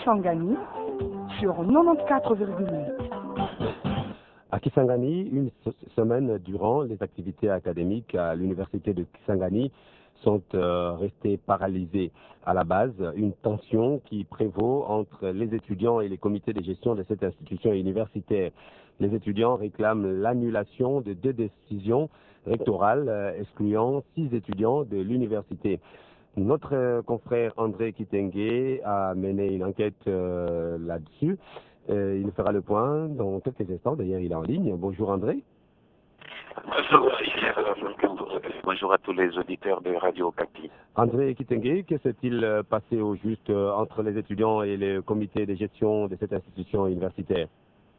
Kisangani sur 94,8. À Kisangani, une semaine durant, les activités académiques à l'université de Kisangani sont restées paralysées. À la base, une tension qui prévaut entre les étudiants et les comités de gestion de cette institution universitaire. Les étudiants réclament l'annulation de 2 décisions rectorales excluant 6 étudiants de l'université. Notre confrère André Kitenge a mené une enquête là-dessus. Il nous fera le point dans quelques instants. D'ailleurs, il est en ligne. Bonjour André. Bonjour à tous les auditeurs de Radio Okapi. André Kitenge, que s'est-il passé au juste entre les étudiants et le comité de gestion de cette institution universitaire?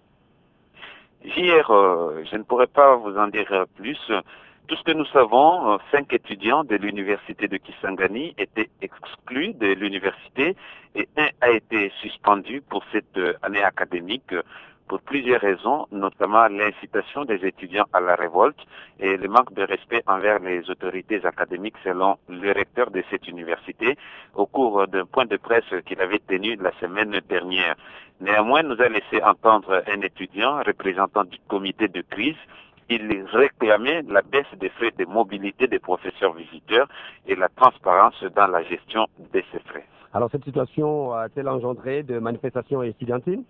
Hier, je ne pourrais pas vous en dire plus. Tout ce que nous savons, 5 étudiants de l'université de Kisangani étaient exclus de l'université et 1 a été suspendu pour cette année académique pour plusieurs raisons, notamment l'incitation des étudiants à la révolte et le manque de respect envers les autorités académiques selon le recteur de cette université au cours d'un point de presse qu'il avait tenu la semaine dernière. Néanmoins, nous a laissé entendre un étudiant représentant du comité de crise. Il réclamait la baisse des frais de mobilité des professeurs visiteurs et la transparence dans la gestion de ces frais. Alors cette situation a-t-elle engendré de manifestations étudiantines?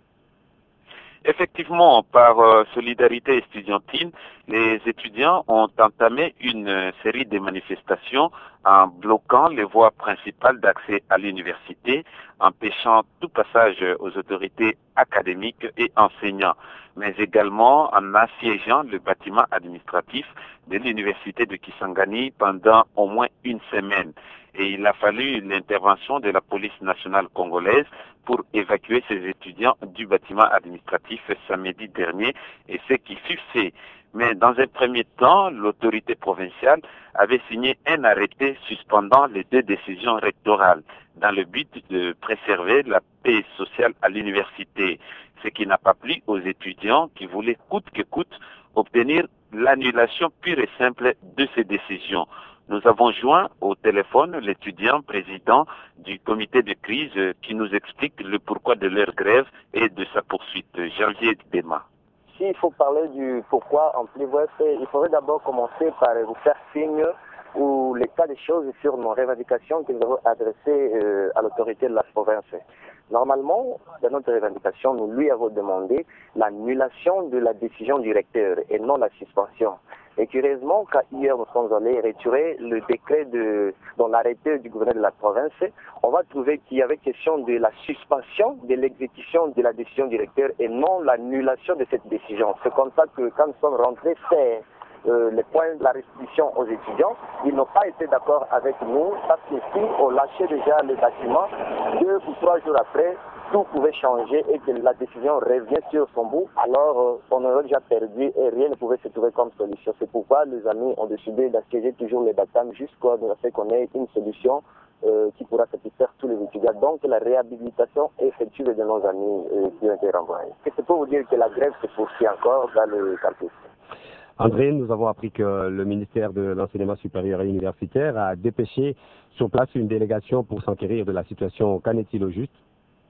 Effectivement, par solidarité estudiantine, les étudiants ont entamé une série de manifestations en bloquant les voies principales d'accès à l'université, empêchant tout passage aux autorités académiques et enseignants, mais également en assiégeant le bâtiment administratif de l'université de Kisangani pendant au moins une semaine. Et il a fallu l'intervention de la police nationale congolaise pour évacuer ces étudiants du bâtiment administratif samedi dernier, et ce qui fut fait. Mais dans un premier temps, l'autorité provinciale avait signé un arrêté suspendant les 2 décisions rectorales dans le but de préserver la paix sociale à l'université, ce qui n'a pas plu aux étudiants qui voulaient coûte que coûte obtenir l'annulation pure et simple de ces décisions. Nous avons joint au téléphone l'étudiant président du comité de crise qui nous explique le pourquoi de leur grève et de sa poursuite. Janvier Dema. S'il faut parler du pourquoi en plus bref, il faudrait d'abord commencer par vous faire signe ou l'état des choses sur nos revendications que nous avons adressées à l'autorité de la province. Normalement, dans notre revendication, nous lui avons demandé l'annulation de la décision du recteur et non la suspension. Et curieusement, quand hier nous sommes allés retirer le décret dans l'arrêté du gouverneur de la province, on va trouver qu'il y avait question de la suspension de l'exécution de la décision du recteur et non l'annulation de cette décision. C'est comme ça que quand nous sommes rentrés faire les points de la restitution aux étudiants, ils n'ont pas été d'accord avec nous parce que si on lâchait déjà le bâtiment, 2 ou 3 jours après, tout pouvait changer et que la décision revient sur son bout, alors on aurait déjà perdu et rien ne pouvait se trouver comme solution. C'est pourquoi les amis ont décidé d'assiéger toujours les bâtiments jusqu'à ce qu'on ait une solution qui pourra satisfaire tous les étudiants. Donc la réhabilitation effective de nos amis qui ont été renvoyés. Et c'est pour vous dire que la grève se poursuit encore dans le campus. André, nous avons appris que le ministère de l'Enseignement supérieur et universitaire a dépêché sur place une délégation pour s'enquérir de la situation. Qu'en est-il au juste?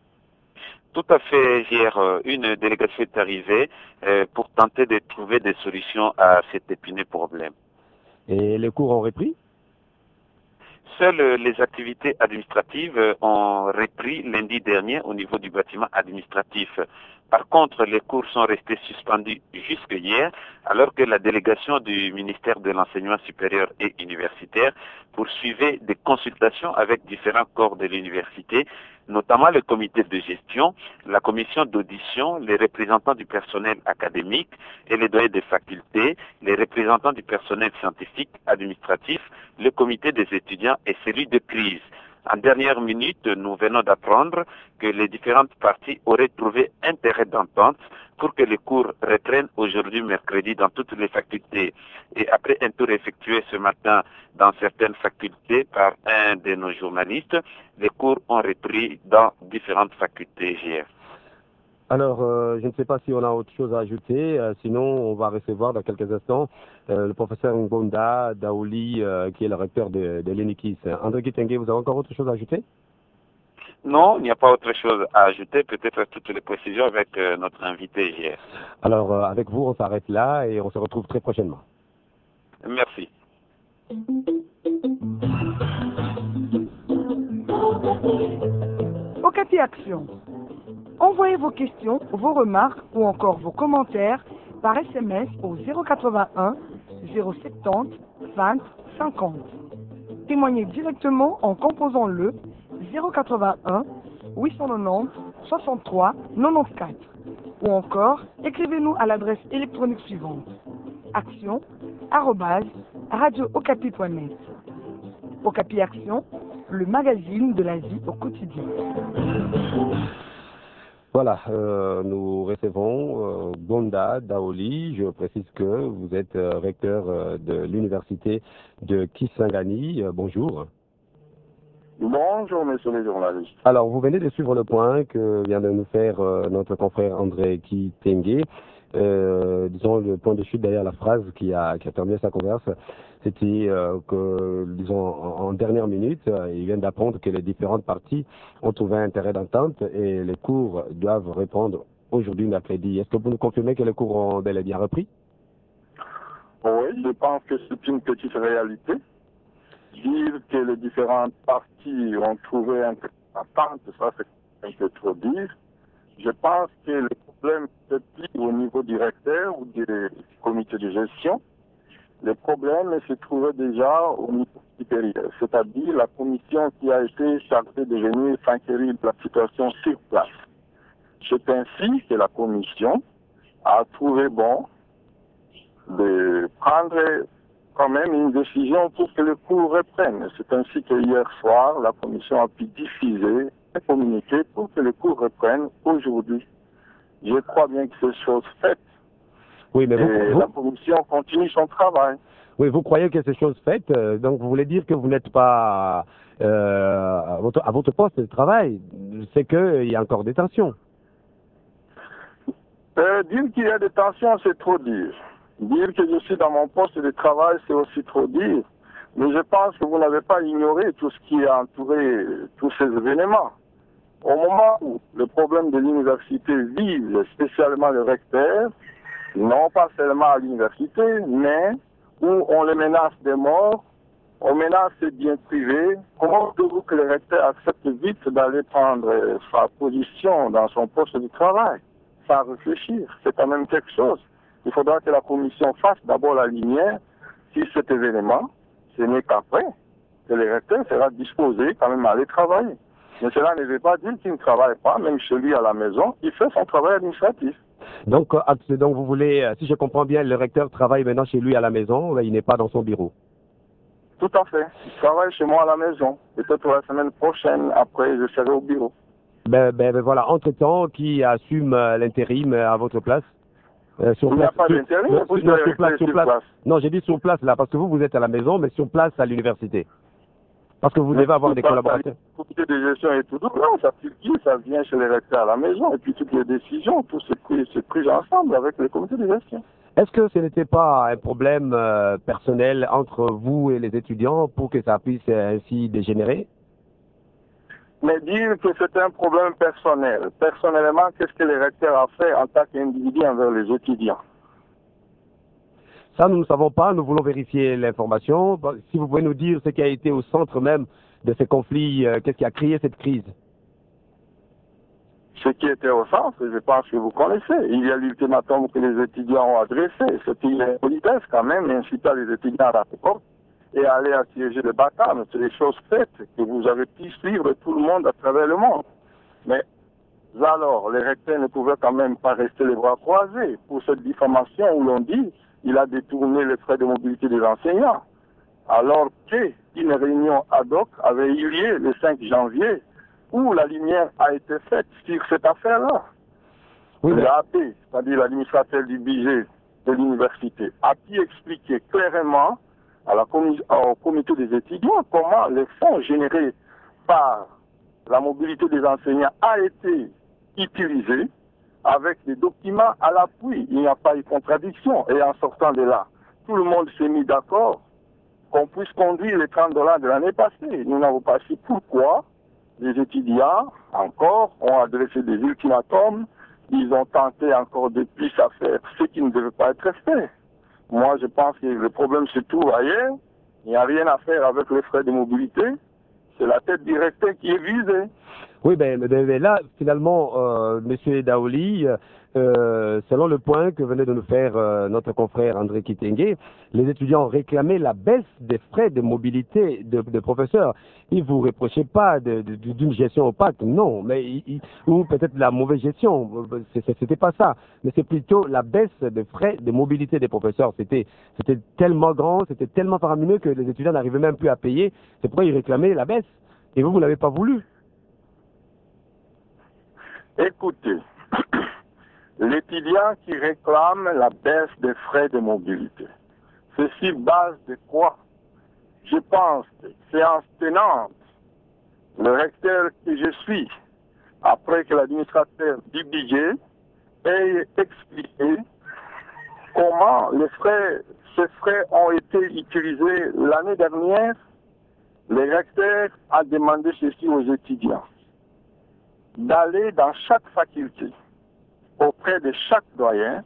Tout à fait, hier, une délégation est arrivée pour tenter de trouver des solutions à cet épineux problème. Et les cours ont repris? Seules les activités administratives ont repris lundi dernier au niveau du bâtiment administratif. Par contre, les cours sont restés suspendus jusque hier, alors que la délégation du ministère de l'Enseignement supérieur et universitaire poursuivait des consultations avec différents corps de l'université, notamment le comité de gestion, la commission d'audition, les représentants du personnel académique et les doyens des facultés, les représentants du personnel scientifique, administratif, le comité des étudiants et celui de crise. En dernière minute, nous venons d'apprendre que les différentes parties auraient trouvé intérêt d'entente pour que les cours reprennent aujourd'hui mercredi dans toutes les facultés. Et après un tour effectué ce matin dans certaines facultés par un de nos journalistes, les cours ont repris dans différentes facultés hier. Alors, je ne sais pas si on a autre chose à ajouter, sinon on va recevoir dans quelques instants le professeur Ngonda Daouli, qui est le recteur de l'ENIKIS. André Kitenge, vous avez encore autre chose à ajouter? Non, il n'y a pas autre chose à ajouter, peut-être toutes les précisions avec notre invité hier. Alors, avec vous, on s'arrête là et on se retrouve très prochainement. Merci. Okapi Action. Envoyez vos questions, vos remarques ou encore vos commentaires par SMS au 081 070 20 50. Témoignez directement en composant le 081 890 63 94 ou encore écrivez-nous à l'adresse électronique suivante action@radiookapi.net. Okapi Action, le magazine de la vie au quotidien. Voilà, nous recevons Gonda Daoli. Je précise que vous êtes recteur de l'université de Kisangani. Bonjour. Bonjour, messieurs les journalistes. Alors, vous venez de suivre le point que vient de nous faire notre confrère André Kitenge. Disons, le point de chute derrière la phrase qui a terminé sa converse, c'était que, disons, en dernière minute, ils viennent d'apprendre que les différentes parties ont trouvé un intérêt d'entente et les cours doivent répondre aujourd'hui, mercredi. Est-ce que vous nous confirmez que les cours ont bel et bien repris? Oui, je pense que c'est une petite réalité. Dire que les différentes parties ont trouvé un intérêt d'entente, ça c'est un peu trop dire. Je pense que le problème n'est plus au niveau du recteur ou du comité de gestion. Le problème se trouvait déjà au niveau supérieur, c'est-à-dire la commission qui a été chargée de venir s'enquérir de la situation sur place. C'est ainsi que la commission a trouvé bon de prendre quand même une décision pour que le cours reprenne. C'est ainsi que hier soir, la commission a pu diffuser et communiquer pour que le cours reprenne aujourd'hui. Je crois bien que c'est chose faite. Oui, mais la commission continue son travail. Oui, vous croyez que c'est chose faite, donc vous voulez dire que vous n'êtes pas à votre poste de travail. C'est qu'il y a encore des tensions. Dire qu'il y a des tensions, c'est trop dire. Dire que je suis dans mon poste de travail, c'est aussi trop dire. Mais je pense que vous n'avez pas ignoré tout ce qui a entouré tous ces événements. Au moment où le problème de l'université vise spécialement le recteur, non pas seulement à l'université, mais où on les menace de mort, on menace ses biens privés, comment voulez-vous que le recteur accepte vite d'aller prendre sa position dans son poste de travail, sans réfléchir? C'est quand même quelque chose. Il faudra que la commission fasse d'abord la lumière sur cet événement. Ce n'est qu'après que le recteur sera disposé quand même à aller travailler. Mais cela ne veut pas dire qu'il ne travaille pas, même chez lui à la maison, il fait son travail administratif. Donc vous voulez, si je comprends bien, le recteur travaille maintenant chez lui à la maison, il n'est pas dans son bureau. Tout à fait. Il travaille chez moi à la maison. Peut-être la semaine prochaine, après, je serai au bureau. Ben voilà, entre-temps, qui assume l'intérim à votre place? Il n'y a pas d'intérim, sur place. Non, j'ai dit sur place là, parce que vous êtes à la maison, mais sur place à l'université. Parce que vous devez avoir des collaborateurs. Le comité de gestion et tout, non, ça vient chez les recteurs à la maison, et puis toutes les décisions, tout se pris ensemble avec le comité de gestion. Est-ce que ce n'était pas un problème personnel entre vous et les étudiants pour que ça puisse ainsi dégénérer? Mais dire que c'était un problème personnel. Personnellement, qu'est-ce que le recteur a fait en tant qu'individu envers les étudiants? Ça, nous ne savons pas. Nous voulons vérifier l'information. Si vous pouvez nous dire ce qui a été au centre même de ces conflits, qu'est-ce qui a créé cette crise? Ce qui était au centre, je pense que vous connaissez. Il y a l'ultimatum que les étudiants ont adressé. C'était une politesse quand même, incitant les étudiants à la porte et à aller assiéger le bâtard. C'est des choses faites que vous avez pu suivre tout le monde à travers le monde. Mais alors, les recteurs ne pouvaient quand même pas rester les bras croisés pour cette diffamation où l'on dit il a détourné les frais de mobilité des enseignants. Alors qu'une réunion ad hoc avait eu lieu le 5 janvier où la lumière a été faite sur cette affaire-là. Oui, l'AP, c'est-à-dire l'administrateur du budget de l'université, a pu expliquer clairement au comité des étudiants comment les fonds générés par la mobilité des enseignants a été utilisés avec des documents à l'appui. Il n'y a pas eu de contradiction. Et en sortant de là, tout le monde s'est mis d'accord qu'on puisse conduire les $30 de l'année passée. Nous n'avons pas su pourquoi les étudiants, encore, ont adressé des ultimatums. Ils ont tenté encore de plus à faire ce qui ne devait pas être fait. Moi, je pense que le problème se trouve ailleurs. Il n'y a rien à faire avec les frais de mobilité. C'est la tête du recteur qui est visée. Oui, mais là, finalement, Monsieur Daoli, selon le point que venait de nous faire notre confrère André Kitenge, les étudiants réclamaient la baisse des frais de mobilité de professeurs. Ils vous reprochaient pas d'une gestion opaque, non, mais ou peut-être la mauvaise gestion, c'était pas ça, mais c'est plutôt la baisse des frais de mobilité des professeurs. C'était tellement grand, c'était tellement faramineux que les étudiants n'arrivaient même plus à payer. C'est pourquoi ils réclamaient la baisse. Et vous l'avez pas voulu. Écoutez, l'étudiant qui réclame la baisse des frais de mobilité, c'est sur base de quoi? Je pense que séance tenante, le recteur que je suis, après que l'administrateur du budget ait expliqué comment ces frais ont été utilisés l'année dernière, le recteur a demandé ceci aux étudiants, d'aller dans chaque faculté, auprès de chaque doyen,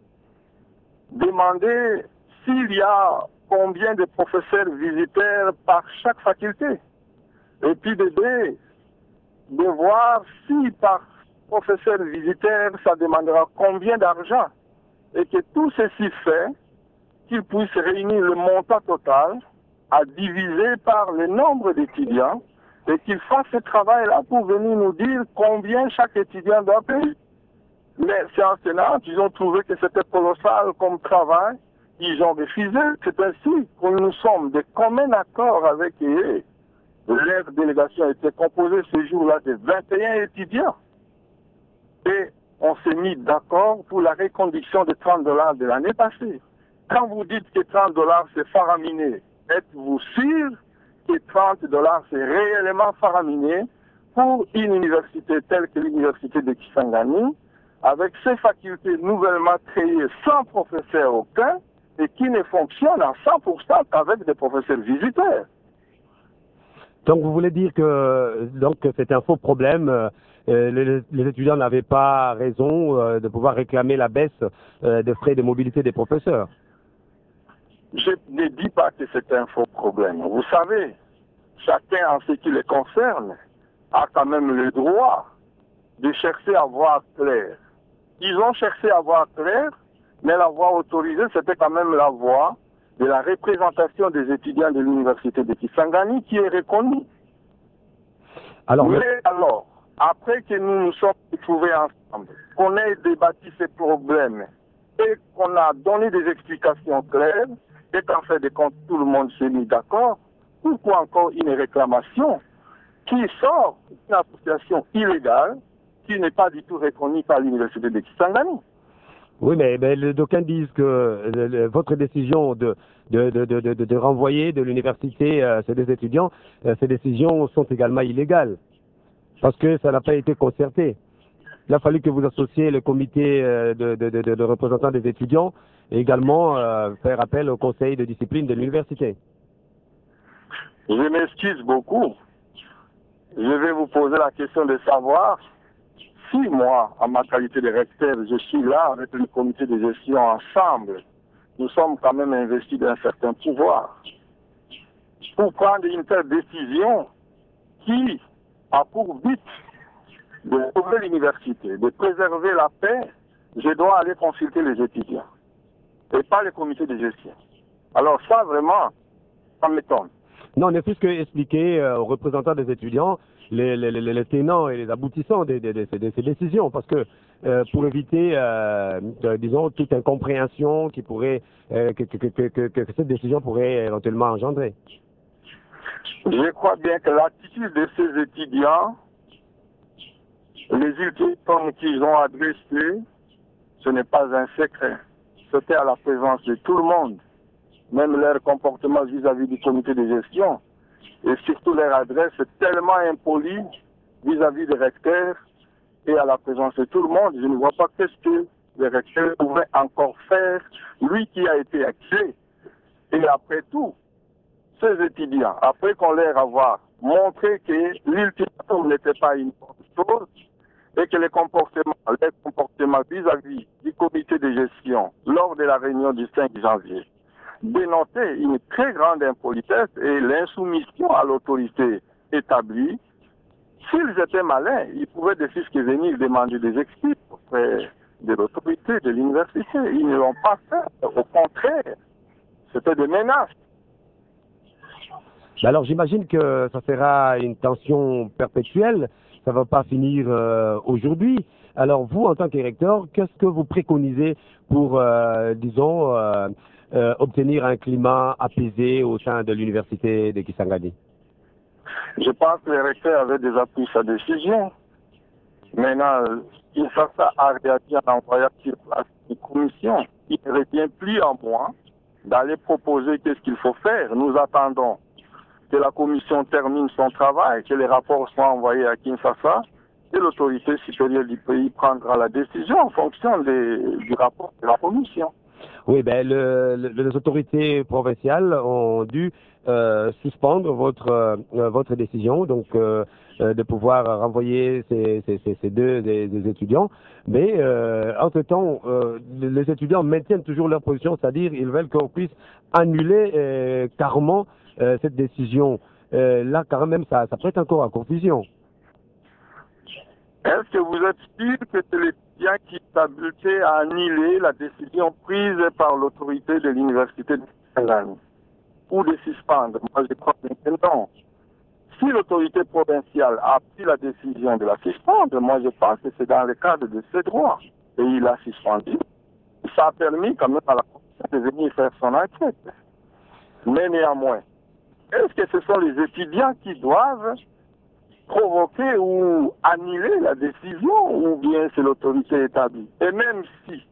demander s'il y a combien de professeurs visiteurs par chaque faculté, et puis de voir si par professeur visiteur, ça demandera combien d'argent, et que tout ceci fait, qu'ils puissent réunir le montant total à diviser par le nombre d'étudiants, et qu'ils fassent ce travail-là pour venir nous dire combien chaque étudiant doit payer. Mais séance tenante, ils ont trouvé que c'était colossal comme travail, ils ont refusé. C'est ainsi que nous sommes de commun accord avec eux. Leur délégation était composée ce jour-là de 21 étudiants. Et on s'est mis d'accord pour la reconduction de $30 de l'année passée. Quand vous dites que $30 c'est faraminé, êtes-vous sûr que $30 c'est réellement faraminé pour une université telle que l'université de Kisangani, avec ses facultés nouvellement créées sans professeur aucun et qui ne fonctionnent à 100% qu'avec des professeurs visiteurs? Donc vous voulez dire que c'est un faux problème, les étudiants n'avaient pas raison de pouvoir réclamer la baisse des frais de mobilité des professeurs? Je ne dis pas que c'est un faux problème. Vous savez, chacun en ce qui les concerne a quand même le droit de chercher à voir clair. Ils ont cherché à voir clair, mais la voie autorisée, c'était quand même la voie de la représentation des étudiants de l'université de Kisangani qui est reconnue. Alors, après que nous nous sommes trouvés ensemble, qu'on ait débattu ces problèmes et qu'on a donné des explications claires, et qu'en fait de compte tout le monde s'est mis d'accord, pourquoi encore une réclamation qui sort d'une association illégale qui n'est pas du tout reconnue par l'université de Kisangani? Oui, mais d'aucuns disent que votre décision de renvoyer de l'université ces deux étudiants, ces décisions sont également illégales, parce que ça n'a pas été concerté. Il a fallu que vous associez le comité de représentants des étudiants et également faire appel au conseil de discipline de l'université. Je m'excuse beaucoup. Je vais vous poser la question de savoir si moi, en ma qualité de recteur, je suis là avec le comité de gestion ensemble. Nous sommes quand même investis d'un certain pouvoir pour prendre une telle décision qui a pour but de sauver l'université, de préserver la paix. Je dois aller consulter les étudiants et pas le comité de gestion. Alors ça, vraiment, ça m'étonne. Non, on ne fait que expliquer aux représentants des étudiants les tenants et les aboutissants de ces décisions, parce que pour éviter, disons, toute incompréhension qui pourrait, que cette décision pourrait éventuellement engendrer. Je crois bien que l'attitude de ces étudiants, les ultimes qu'ils ont adressés, ce n'est pas un secret. C'était à la présence de tout le monde. Même leur comportement vis-à-vis du comité de gestion, et surtout leur adresse tellement impolie vis-à-vis des recteurs et à la présence de tout le monde. Je ne vois pas qu'est-ce que le recteur pourrait encore faire, lui qui a été accusé. Et après tout, ces étudiants, après qu'on leur avoir montrer que l'ultimatum n'était pas une bonne chose et que les comportements vis-à-vis du comité de gestion lors de la réunion du 5 janvier dénonçaient une très grande impolitesse et l'insoumission à l'autorité établie. S'ils étaient malins, ils pouvaient de fils que venir demander des excuses auprès de l'autorité de l'université. Ils ne l'ont pas fait. Au contraire, c'était des menaces. Alors j'imagine que ça sera une tension perpétuelle, ça ne va pas finir aujourd'hui. Alors vous, en tant que recteur, qu'est-ce que vous préconisez pour, disons, obtenir un climat apaisé au sein de l'université de Kisangani? Je pense que le recteur avait déjà pris sa décision. Maintenant, Kinshasa a réagi en envoyant sur place une commission. Il ne revient plus en moi d'aller proposer qu'est-ce qu'il faut faire. Nous attendons que la commission termine son travail, que les rapports soient envoyés à Kinshasa et l'autorité supérieure du pays prendra la décision en fonction du rapport de la commission. Oui, ben les autorités provinciales ont dû suspendre votre décision, donc de pouvoir renvoyer ces deux des étudiants. Mais entre-temps, les étudiants maintiennent toujours leur position, c'est-à-dire ils veulent qu'on puisse annuler carrément cette décision. Là, quand même, ça prête encore à confusion. Est-ce que vous êtes sûr que c'est l'étudiant qui est habilité à annuler la décision prise par l'autorité de l'université de Kisangani ou de suspendre? Moi, je crois que non. Si l'autorité provinciale a pris la décision de la suspendre, moi, je pense que c'est dans le cadre de ses droits. Et il l'a suspendu. Ça a permis quand même à la commission de venir faire son enquête. Mais néanmoins, est-ce que ce sont les étudiants qui doivent provoquer ou annuler la décision ou bien c'est l'autorité établie? Et même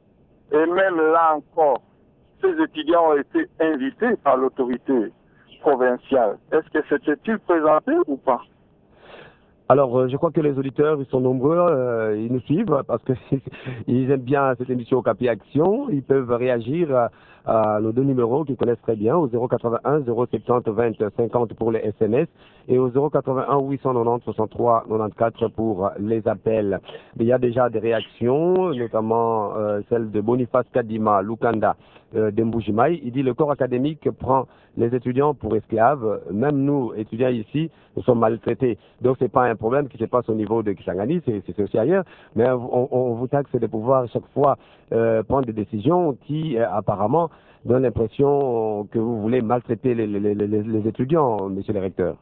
là encore, ces étudiants ont été invités par l'autorité provinciale. Est-ce que c'était-il présenté ou pas? Alors, je crois que les auditeurs, ils sont nombreux, ils nous suivent parce qu'ils aiment bien cette émission Capi Action. Ils peuvent réagir à nos deux numéros qu'ils connaissent très bien, au 081 070 20 50 pour les SMS et au 081 890 63 94 pour les appels. Mais il y a déjà des réactions, notamment celle de Boniface Kadima, Lukanda, d'Emboujimaï. Il dit le corps académique prend les étudiants pour esclaves. Même nous, étudiants ici, nous sommes maltraités. Donc c'est pas un problème qui se passe au niveau de Kisangani, c'est aussi ailleurs. Mais on vous taxe de pouvoir chaque fois prendre des décisions qui apparemment donnent l'impression que vous voulez maltraiter les étudiants, monsieur le recteur.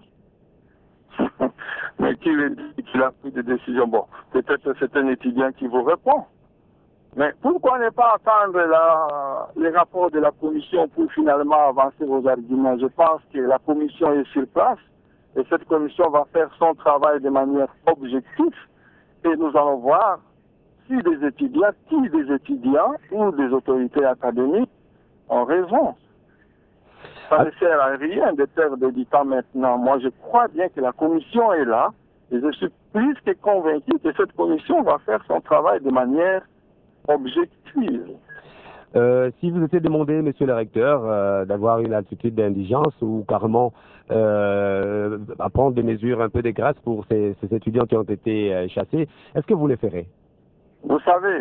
Mais qui dit qu'il a pris des décisions? Bon, peut-être c'est un étudiant qui vous répond. Mais pourquoi ne pas attendre les rapports de la commission pour finalement avancer vos arguments? Je pense que la commission est sur place et cette commission va faire son travail de manière objective et nous allons voir si des étudiants ou des autorités académiques ont raison. Ça ne sert à rien de perdre du temps maintenant. Moi, je crois bien que la commission est là et je suis plus que convaincu que cette commission va faire son travail de manière objective. Si vous étiez demandé, monsieur le recteur, d'avoir une attitude d'indigence ou carrément à prendre des mesures un peu de grâce pour ces étudiants qui ont été chassés, est-ce que vous les ferez? Vous savez,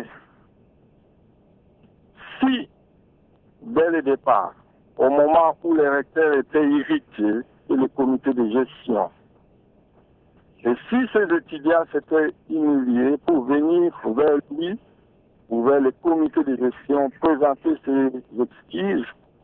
si dès le départ, au moment où les recteurs étaient irrités et le comité de gestion, et si ces étudiants s'étaient humiliés pour venir vers lui ou vers le comité de gestion présenter ses excuses,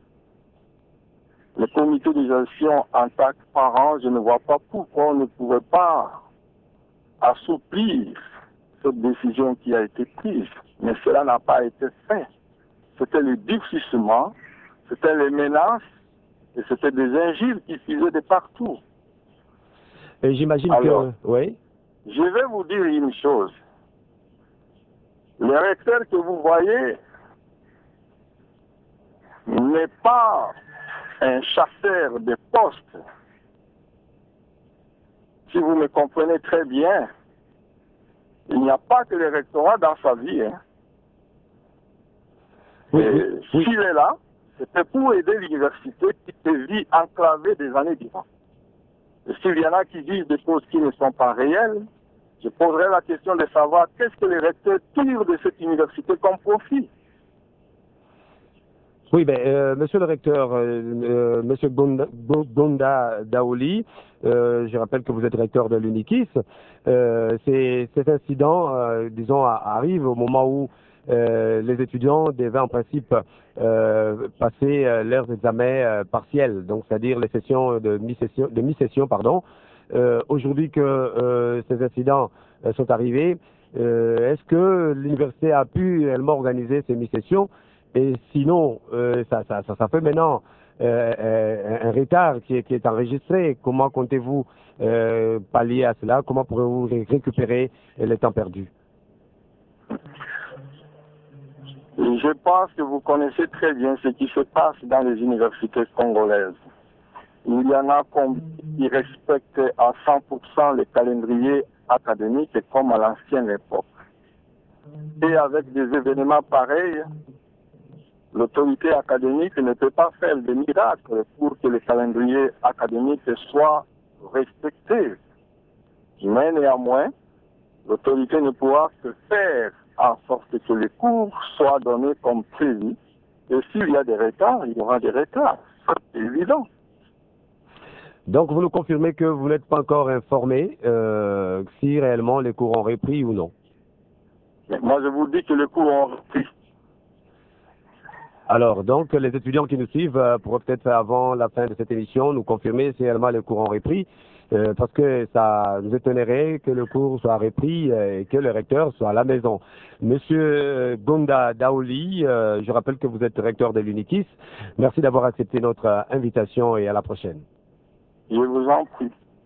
le comité de gestion en tant que parent, je ne vois pas pourquoi on ne pouvait pas assouplir cette décision qui a été prise. Mais cela n'a pas été fait. C'était le durcissement, c'était les menaces et c'était des injures qui fusaient de partout. Et j'imagine que... Oui. Je vais vous dire une chose. Le recteur que vous voyez n'est pas un chasseur de postes. Si vous me comprenez très bien, il n'y a pas que le rectorat dans sa vie. Hein. Oui. S'il est là, c'était pour aider l'université qui se vit enclavée des années durant. S'il y en a qui disent des choses qui ne sont pas réelles, je poserai la question de savoir qu'est-ce que les recteurs tirent de cette université comme profit. Oui, monsieur le recteur, monsieur Gonda Daouli, je rappelle que vous êtes recteur de l'UNIKIS. Cet incident, disons, arrive au moment où les étudiants devaient en principe passer leurs examens partiels, donc c'est-à-dire les sessions de mi-session, pardon. Aujourd'hui que ces incidents sont arrivés, est-ce que l'université a pu elle-même organiser ces mi-sessions? Et sinon, ça fait maintenant un retard qui est enregistré. Comment comptez-vous pallier à cela? Comment pourrez-vous récupérer les temps perdus? Je pense que vous connaissez très bien ce qui se passe dans les universités congolaises. Il y en a qui respectent à 100% le calendrier académique comme à l'ancienne époque. Et avec des événements pareils, l'autorité académique ne peut pas faire des miracles pour que le calendrier académique soit respecté. Mais néanmoins, l'autorité ne pourra que faire en sorte que les cours soient donnés comme prévu. Et s'il y a des retards, il y aura des retards. C'est évident. Donc vous nous confirmez que vous n'êtes pas encore informé si réellement les cours ont repris ou non? Mais moi je vous dis que les cours ont repris. Alors, donc, les étudiants qui nous suivent pourraient peut-être avant la fin de cette émission nous confirmer si réellement les cours ont repris, parce que ça nous étonnerait que le cours soit repris et que le recteur soit à la maison. Monsieur Gonda Daouli, je rappelle que vous êtes recteur de l'UNIKIS. Merci d'avoir accepté notre invitation et à la prochaine. Je vous en prie.